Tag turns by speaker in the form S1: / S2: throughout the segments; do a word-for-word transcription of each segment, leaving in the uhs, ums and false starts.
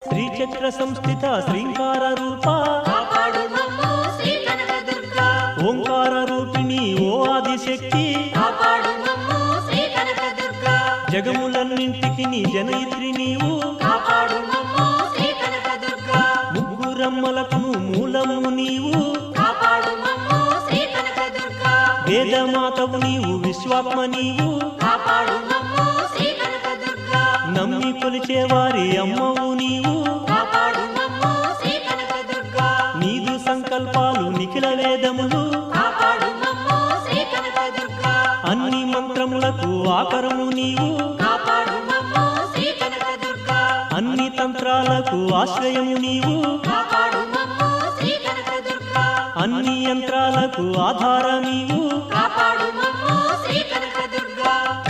S1: శ్రీచక్ర సంస్థిత శ్రీంకార రూప
S2: కాపాడు మమ్ము శ్రీ కనకదుర్గా
S1: ఓంకార రూపిణి ఓ ఆదిశక్తి
S2: కాపాడు మమ్ము శ్రీ కనకదుర్గా
S1: జగములన్నింటికి నీ జనయిత్రి నీవు
S2: కాపాడు మమ్ము శ్రీ కనకదుర్గా
S1: ముగ్గురమ్మలకును మూలము నీవు
S2: కాపాడు మమ్ము శ్రీ కనకదుర్గా
S1: వేదమాతవు నీవు విశ్వాత్మ నీవు
S2: కాపాడు మమ్ము శ్రీ కనకదుర్గా
S1: నమ్మి కొలిచే వారి అమ్మవు నీవు
S2: కాపాడు మమ్ము శ్రీ కనకదుర్గా
S1: నీదు సంకల్పాలు నిఖిల వేదములు
S2: కాపాడు మమ్ము శ్రీ కనకదుర్గా
S1: అన్ని మంత్రములకు ఆకరము నీవు
S2: కాపాడు మమ్ము శ్రీ కనకదుర్గా
S1: అన్ని తంత్రాలకు ఆశ్రయము నీవు
S2: కాపాడు మమ్ము శ్రీ కనకదుర్గా
S1: అన్ని యంత్రాలకు ఆధార నీవు
S2: కాపాడు మమ్ము శ్రీ కనకదుర్గా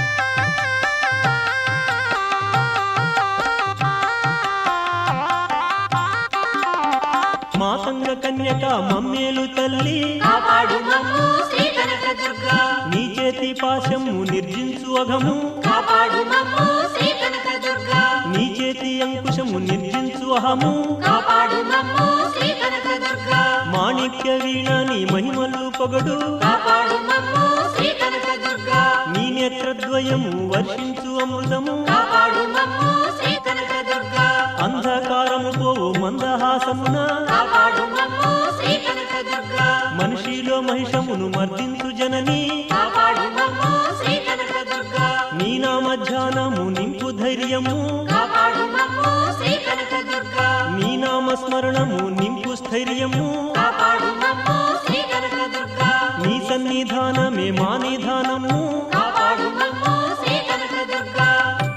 S1: మాతంగ కన్యక మమ్మేలు తల్లి
S2: కాపాడు మమ్ము శ్రీ కనకదుర్గా
S1: నీ చేతి పాశము నిర్జించు అఘము
S2: కాపాడు మమ్ము శ్రీ కనకదుర్గా
S1: నీ చేతి అంకుశము నిర్జించు అహము
S2: కాపాడు మమ్ము శ్రీ కనకదుర్గా
S1: మాణిక్య వీణ నీ మహిమలు పొగడు
S2: కాపాడు మమ్ము శ్రీ కనకదుర్గా
S1: నీ నేత్రద్వయము వర్షించు అమృతము
S2: కాపాడు మమ్ము శ్రీ కనకదుర్గా
S1: అంధకారము పోవు మందహాసమున
S2: కాపాడు మమ్ము శ్రీ కనకదుర్గా
S1: మనిషిలో మహిషమును మర్దించు జనని
S2: కాపాడు మమ్ము శ్రీ కనకదుర్గా
S1: నీ నామధ్యానము నింపు ధైర్యము
S2: కాపాడు మమ్ము శ్రీ కనకదుర్గా
S1: నీ నామస్మరణము నింపు స్థైర్యము
S2: కాపాడు మమ్ము శ్రీ కనకదుర్గా
S1: నీ సన్నిధానమే మా నిధానము
S2: కాపాడు మమ్ము శ్రీ కనకదుర్గా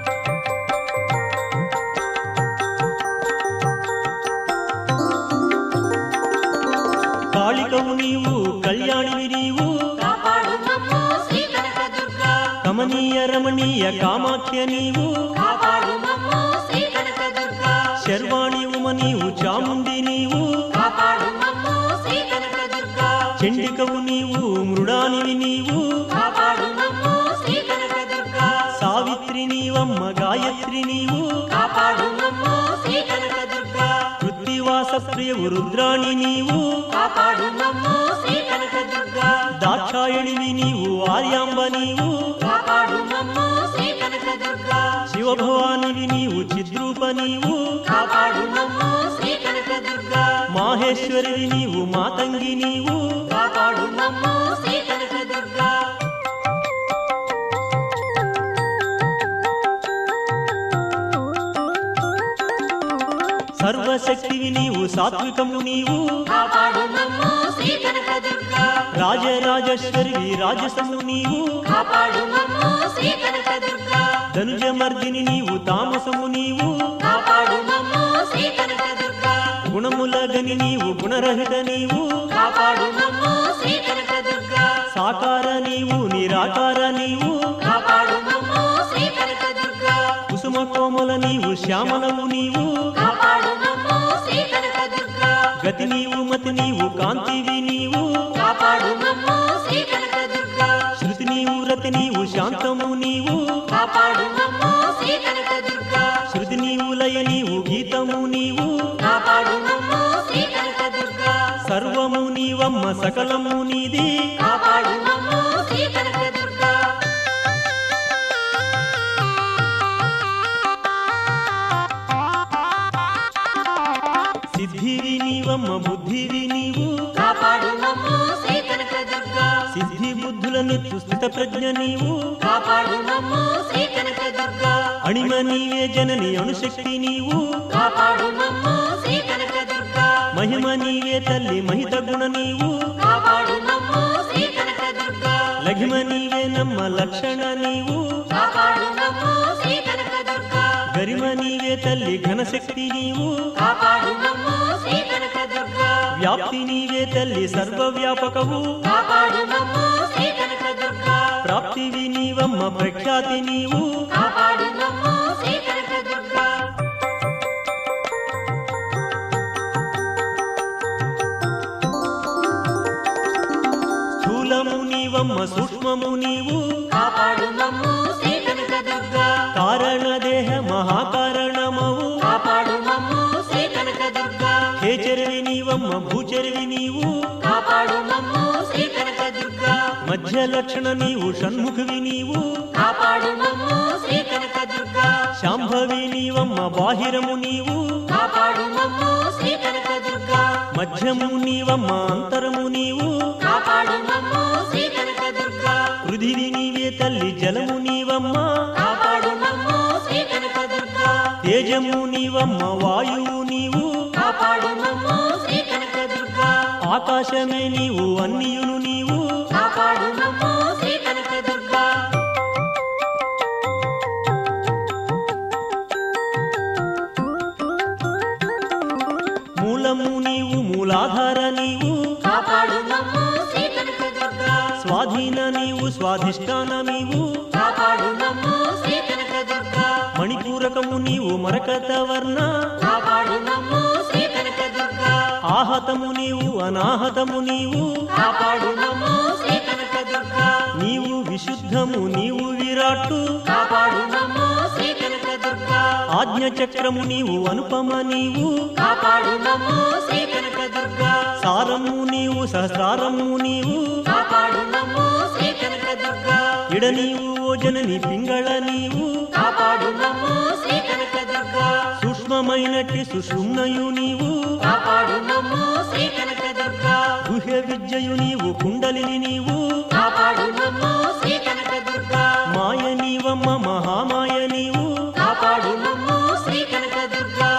S1: కాళికవు నీవు కళ్యాణివి నీవు
S2: కాపాడు మమ్ము శ్రీ కనకదుర్గా
S1: కమనీయ రమణీయ కామాఖ్య నీవు
S2: కాపాడు మమ్ము శ్రీ కనకదుర్గా
S1: శర్వాణి ఉమ నీవు చాముండి నీవు
S2: కాపాడు మమ్ము శ్రీ కనకదుర్గా
S1: చండికవు నీవు మృడానివి నీవు
S2: కాపాడు మమ్ము శ్రీ కనకదుర్గా
S1: సావిత్రి నీవమ్మ గాయత్రి నీవు
S2: కాపాడు మమ్ము శ్రీ కనకదుర్గా
S1: కృత్తివాస ప్రియవు రుద్రాణి నీవు
S2: కాపాడు మమ్ము శ్రీ కనకదుర్గా
S1: దాక్షాయణివి నీవు ఆర్యాంబ నీవు
S2: కాపాడు మమ్ము శ్రీ కనకదుర్గా
S1: శివభవానివి నీవు చిద్రూప నీవు
S2: కాపాడు మమ్ము శ్రీ కనకదుర్గా
S1: మాహేశ్వరివి నీవు మాతంగి నీవు
S2: కాపాడు మమ్ము శ్రీ కనకదుర్గా
S1: సర్వశక్తివి నీవు సాత్వికము నీవు
S2: కాపాడు మమ్ము శ్రీ కనకదుర్గా
S1: రాజరాజేశ్వరివి రాజసము నీవు
S2: కాపాడు మమ్ము శ్రీ కనకదుర్గా
S1: ధనుజమర్దిని నీవు తామసము నీవు
S2: కాపాడు మమ్ము శ్రీ కనకదుర్గా
S1: గుణముల గని నీవు గుణరహిత నీవు
S2: కాపాడు మమ్ము శ్రీ కనకదుర్గా
S1: సాకార నీవు నిరాకార నీవు
S2: కాపాడు మమ్ము శ్రీ కనకదుర్గా
S1: కుసుమ కోమల నీవు శ్యామలము నీవు
S2: కాపాడు మమ్ము శ్రీ కనకదుర్గా
S1: గతి నీవు మతి నీవు కాంతివి నీవు
S2: కాపాడు మమ్ము శ్రీ కనకదుర్గా
S1: శృతి నీవు రతి నీవు శాంతము నీవు
S2: కాపాడు మమ్ము శ్రీ కనకదుర్గా
S1: శృతి నీవు లయ నీవు గీతము నీవు
S2: కాపాడు మమ్ము శ్రీ కనకదుర్గా
S1: సర్వము నీవమ్మ సకలము నీది
S2: కాపాడు మమ్ము శ్రీ కనకదుర్గా
S1: సిద్ధివి నీవమ్మ బుద్ధివి నీవు
S2: కాపాడు మమ్ము శ్రీ కనకదుర్గా
S1: సిద్ధి బుద్ధులనెత్తు స్థిత ప్రజ్ఞ నీవు
S2: కాపాడు మమ్ము శ్రీ కనకదుర్గా
S1: అణిమ నీవే జనని అణుశక్తి నీవు
S2: కాపాడు మమ్ము శ్రీ కనకదుర్గా
S1: మహిమ నీవే తల్లి మహిత గుణ నీవు
S2: కాపాడు మమ్ము శ్రీ కనకదుర్గా
S1: లఘిమ నీవే నమ్మ లక్షణ నీవు
S2: కాపాడు మమ్ము శ్రీ కనకదుర్గా
S1: గరిమ నీవే తల్లి ఘనశక్తి నీవు
S2: కాపాడు మమ్ము శ్రీ కనకదుర్గా
S1: వ్యాప్తి నీవే తల్లి సర్వవ్యాపకవు
S2: కాపాడు మమ్ము శ్రీ కనకదుర్గా
S1: ప్రాప్తివి నీవమ్మ ప్రఖ్యాతి నీవు
S2: కాపాడు మమ్ము శ్రీ కనకదుర్గా
S1: స్థూలము నీవమ్మ సూక్ష్మము నీవు
S2: కాపాడు మమ్ము శ్రీ కనకదుర్గా
S1: కారణ దేహ మహాకారణమవు
S2: కాపాడు మమ్ము
S1: నీవమ్మ భూచరివి నీవు
S2: కాపాడు మమ్ము శ్రీ కనక దుర్గా
S1: మధ్య లక్షణ నీవు షణ్ముఖివి నీవు
S2: కాపాడు మమ్ము శ్రీ కనక దుర్గా
S1: శాంభవి నీవమ్మ బాహిరము నీవు
S2: కాపాడు మమ్ము శ్రీ కనక దుర్గా
S1: మధ్యము నీవమ్మ అంతరము నీవు
S2: కాపాడు మమ్ము శ్రీ కనక దుర్గా
S1: పృథివి నీవే తల్లి జలము నీవమ్మ
S2: కాపాడు మమ్ము శ్రీ కనక దుర్గా
S1: తేజము నీవమ్మ వాయువు నీవు
S2: కాపాడు మమ్ము శ్రీ కనక దుర్గా
S1: ఆకాశమే నీవు అన్నియును నీవు
S2: కాపాడు మమ్ము శ్రీ కనక దుర్గా
S1: మూలము నీవు మూలాధార నీవు
S2: కాపాడు మమ్ము శ్రీ కనక దుర్గా
S1: స్వాధీన నీవు స్వాధిష్టాన నీవు
S2: కాపాడు మమ్ము శ్రీ కనక దుర్గా
S1: మణిపూరకము నీవు మరకత వర్ణ
S2: కాపాడు మమ్ము శ్రీ కనక దుర్గా
S1: ఆహతము నీవు అనాహతము నీవు
S2: కాపాడు మమ్ము శ్రీ కనక దుర్గా
S1: నీవు విశుద్ధము నీవు విరాట్టు
S2: కాపాడు మమ్ము శ్రీ కనక దుర్గా
S1: ఆజ్ఞ చక్రము నీవు అనుపమ నీవు
S2: కాపాడు మమ్ము శ్రీ కనక దుర్గా
S1: సారము నీవు సహస్రారము నీవు
S2: కాపాడు మమ్ము శ్రీ కనక దుర్గా
S1: ఇడ నీవు ఓ జనని పింగళ నీవు
S2: కాపాడు మమ్ము శ్రీ కనక దుర్గా
S1: సూక్ష్మమైనట్టి సుషుమ్నయు నీవు
S2: కాపాడు మమ్ము శ్రీ కనక దుర్గా
S1: గుహ్య విద్యయు నీవు కుండలిని నీవు
S2: కాపాడు మమ్ము శ్రీ కనక దుర్గా
S1: మాయ నీవమ్మ మహామాయ నీవు
S2: కాపాడు మమ్ము శ్రీ కనక దుర్గా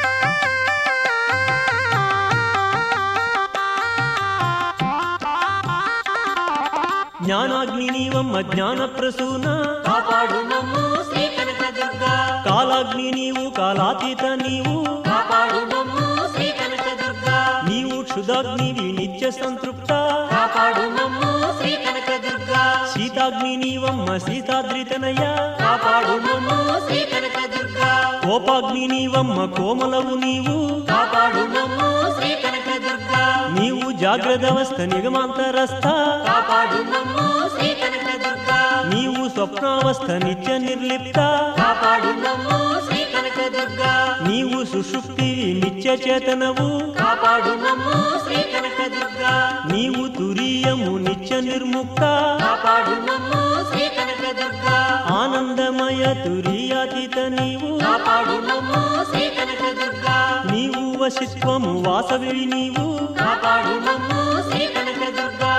S1: జ్ఞానాగ్ని నీవమ్మ జ్ఞాన ప్రసూన
S2: కాపాడు మమ్ము శ్రీ కనక దుర్గా
S1: కాలాగ్ని నీవు కాలాతీత నీవు
S2: కాపాడు మమ్ము శ్రీ కనక దుర్గా
S1: నీవు క్షుదాగ్నివి నిత్య సంతృప్త
S2: కాపాడు మమ్ము శ్రీ కనక దుర్గా
S1: సీతాగ్ని నీవమ్మ సీతాద్రితనయ
S2: కాపాడు మమ్ము శ్రీ కనక దుర్గా
S1: కోపాగ్ని నీవమ్మ కోమలవు నీవు
S2: కాపాడు మమ్ము శ్రీ కనక దుర్గా
S1: నీవు జాగ్రత్తవస్థ నిగమాంతరస్థ
S2: కాపాడు మమ్ము శ్రీ కనక దుర్గా
S1: నీవు స్వప్నావస్థ నిత్య నిర్లిప్త
S2: కాపాడు మమ్ము శ్రీ కనక దుర్గా
S1: నీవు సుషుప్తివి నిత్య చేతనవు
S2: కాపాడు మమ్ము శ్రీ కనక దుర్గా
S1: నీవు తురీయము నిత్య నిర్ముక్త
S2: కాపాడు మమ్ము శ్రీ కనక దుర్గా
S1: ఆనందమయ తురీయాతీత నీవు
S2: కాపాడు మమ్ము శ్రీ కనక దుర్గా
S1: నీవు వశిత్వము వాసవి నీవు
S2: కాపాడు మమ్ము శ్రీ కనక దుర్గా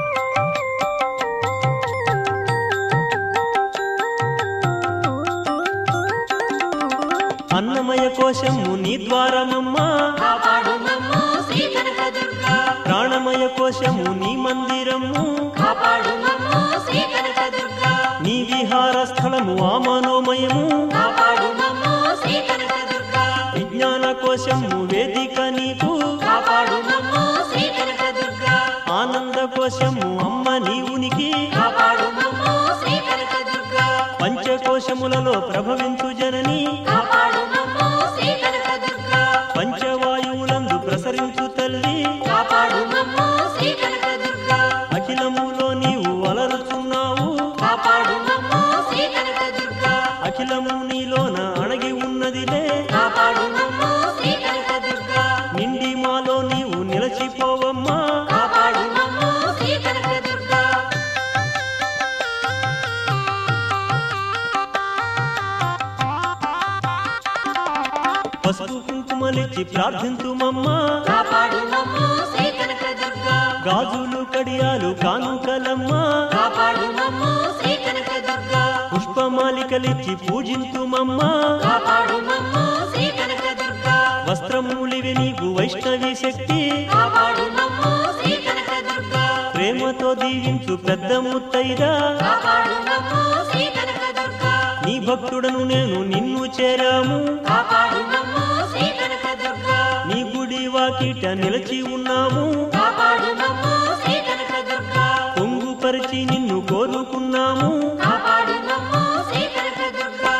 S1: అన్నమయ కోశము నీ ద్వారమమ్మ
S2: కాపాడు మమ్ము శ్రీ కనక దుర్గా
S1: ప్రాణమయ కోశము నీ మందిరము
S2: కాపాడు మమ్ము శ్రీ కనక దుర్గా
S1: నీ విహార స్థలము ఆ మనోమయము
S2: కాపాడు మమ్ము శ్రీ కనక దుర్గా
S1: విజ్ఞాన కోశము వేదిక నీకు
S2: కాపాడు మమ్ము శ్రీ కనక దుర్గా
S1: ఆనంద కోశము అమ్మ నీవునికి
S2: కాపాడు మమ్ము శ్రీ కనక దుర్గా
S1: పంచకోశములలో ప్రభవించు జనని
S2: కాపాడు మమ్ము శ్రీ కనక దుర్గా
S1: పంచవాయువులందు ప్రసరించు తల్లి
S2: కాపాడు మమ్ము శ్రీ కనక దుర్గా
S1: అఖిలములో నీవు అలరుచున్నావు
S2: కాపాడు మమ్ము శ్రీ కనక దుర్గా
S1: అఖిలము నీలోన అణగి ఉన్నదిలే
S2: కాపాడు మమ్ము శ్రీ కనక దుర్గా
S1: నిండి మాలో నీవు నిలచిపోవమ్మా
S2: కాపాడు మమ్ము శ్రీ కనక దుర్గా
S1: పసుపు కుంకుమలిచ్చి ప్రార్థింతుమమ్మా
S2: కాపాడు మమ్ము శ్రీ కనక దుర్గా
S1: గాజులు కడియాలు కానుకలమ్మా
S2: కాపాడు మమ్ము శ్రీ కనక దుర్గా
S1: పుష్పమాలికలిచ్చి పూజింతుమమ్మా
S2: కాపాడు మమ్ము శ్రీ కనక దుర్గా
S1: వస్త్రమూలివి నీకు వైష్ణవి శక్తి
S2: కాపాడు మమ్ము శ్రీ కనక దుర్గా
S1: ప్రేమతో దీవించు పెద్ద ముత్తైదా
S2: కాపాడు మమ్ము శ్రీ కనక దుర్గా
S1: నీ భక్తుడను నేను నిన్ను చేరాము
S2: కాపాడు మమ్ము శ్రీ కనక దుర్గా
S1: నీ గుడి వాకిట నిలిచి ఉన్నాము
S2: కాపాడు మమ్ము శ్రీ కనక దుర్గా
S1: పొంగుపరిచి నిన్ను కోరుకున్నాము
S2: కాపాడు మమ్ము శ్రీ కనక దుర్గా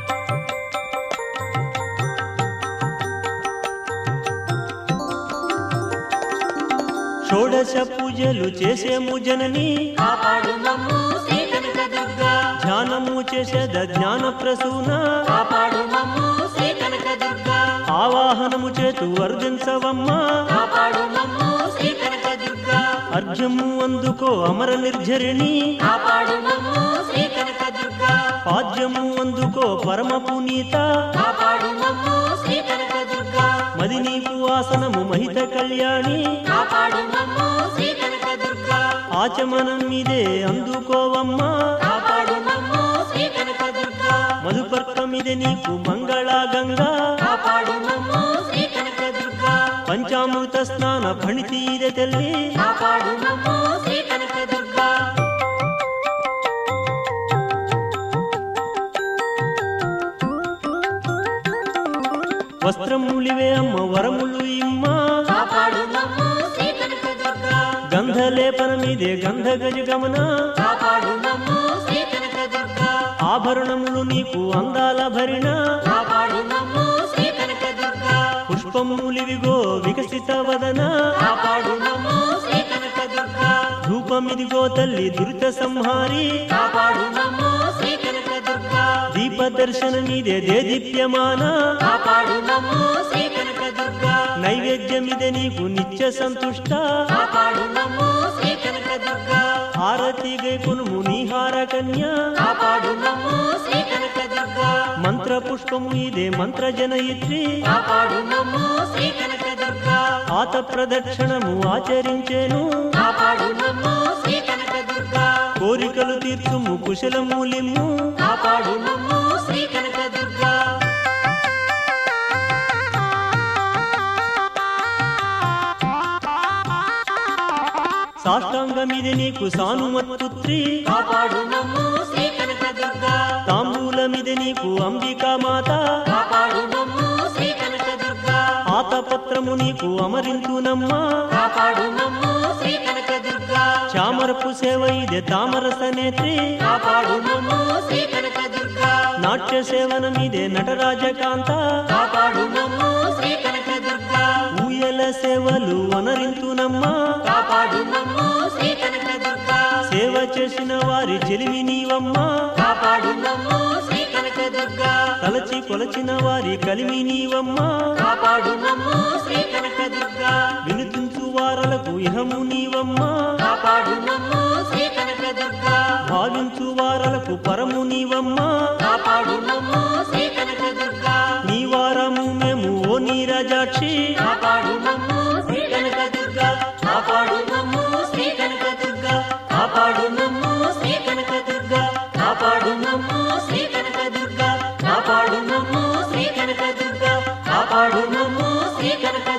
S1: షోడశ పూజలు చేసేము జనని
S2: కాపాడు మమ్ము శ్రీ కనక దుర్గా
S1: ధ్యానము చేసేద జ్ఞాన ప్రసూన
S2: కాపాడు మమ్ము శ్రీ కనక దుర్గా
S1: ఆవా వాహనము చేతు వర్ధించవమ్మా
S2: కాపాడు మమ్ము శ్రీ కనకదుర్గా
S1: అర్ఘ్యము అందుకో అమర నిర్జరిణి
S2: కాపాడు మమ్ము శ్రీ కనకదుర్గా
S1: పాద్యము అందుకో పరమ పునీత
S2: కాపాడు మమ్ము శ్రీ కనకదుర్గా
S1: మది నీకు ఆసనము మహిత కళ్యాణి
S2: కాపాడు మమ్ము శ్రీ కనకదుర్గా
S1: ఆచమనం మీదే అందుకోవమ్మా
S2: కాపాడు మమ్ము శ్రీ కనకదుర్గా
S1: మధుపర్కమిదే నీకు మంగళా గంగా
S2: కాపాడు మమ్ము శ్రీ కనకదుర్గా
S1: పంచామృత స్నాన ఫణితీరే తెల్లి
S2: కాపాడు మమ్ము శ్రీ కనకదుర్గా
S1: వస్త్రములివే అమ్మ వరములు ఇమ్మ
S2: కాపాడు మమ్ము శ్రీ కనకదుర్గా
S1: గంధలేపనమిదే గంధ గజ గమన
S2: కాపాడు మమ్ము శ్రీ కనకదుర్గా
S1: ఆభరణములు నీకు అందాల భరిణ
S2: కాపాడు మమ్ము శ్రీ కనకదుర్గా
S1: పుష్పములివిగో వికసిత వదన
S2: కాపాడు మమ్ము శ్రీ కనకదుర్గా
S1: ధూపమిదిగో తల్లి దురిత సంహారి
S2: కాపాడు మమ్ము శ్రీ కనకదుర్గా
S1: దీప దర్శనమిదే దేదీప్యమాన
S2: కాపాడు మమ్ము శ్రీ కనకదుర్గా
S1: నైవేద్యమిదే నీకు నిత్య సంతుష్ట
S2: కాపాడు మమ్ము శ్రీ కనకదుర్గా
S1: హారతి గై కొనుము నీహార కన్య
S2: కాపాడు మమ్ము శ్రీ కనకదుర్గా
S1: మంత్ర పుష్పము ఇదే మంత్ర జనయిత్రి
S2: కాపాడు మమ్ము శ్రీ కనకదుర్గా
S1: ఆత ప్రదక్షిణము ఆచరించేను
S2: కాపాడు మమ్ము శ్రీ కనకదుర్గా
S1: కోరికలు తీర్చుము కుశలమూలిము
S2: కాపాడు మమ్ము శ్రీ కనకదుర్గా
S1: సాష్టాంగమిది నీకు సానుమత్తుత్రి
S2: కాపాడు మమ్ము శ్రీ కనకదుర్గా
S1: తాంబూలమిది నీకు అంబికా మాత
S2: కాపాడు మమ్ము శ్రీ కనకదుర్గా
S1: ఆతపత్రము నీకు అమరింతునమ్మా
S2: కాపాడు మమ్ము శ్రీ కనకదుర్గా
S1: చామరపు సేవ ఇదే తామరస నేత్రి
S2: కాపాడు మమ్ము శ్రీ కనకదుర్గా
S1: నాట్య సేవనమిదే నటరాజకాంత
S2: కాపాడు మమ్ము శ్రీ కనకదుర్గా
S1: ఊయల సేవలు వనరింతునమ్మా
S2: కాపాడు మమ్ము శ్రీ కనకదుర్గా
S1: సేవ చేసిన వారి చెలిమి నీవమ్మా
S2: కాపాడు మమ్ము శ్రీ కనకదుర్గా
S1: తలచి కొలచిన వారి కలిమి నీవమ్మా
S2: కాపాడు మమ్ము శ్రీ కనకదుర్గా
S1: వినుతించు వారలకు ఇహము నీవమ్మా
S2: కాపాడు మమ్ము శ్రీ కనకదుర్గా
S1: భావించు వారలకు పరము నీవమ్మా
S2: కాపాడు మమ్ము శ్రీ కనకదుర్గా
S1: నీ వారము మేము ఓ నీరజాక్షి
S2: కాపాడు మమ్ము శ్రీ కనకదుర్గా కాపాడు మమ్ము శ్రీ కనకదుర్గా కాపాడు మమ్ము శ్రీ కనకదుర్గా కాపాడు మమ్ము శ్రీ కనకదుర్గా కాపాడు మమ్ము శ్రీ కనకదుర్గా కాపాడు మమ్ము శ్రీ కనక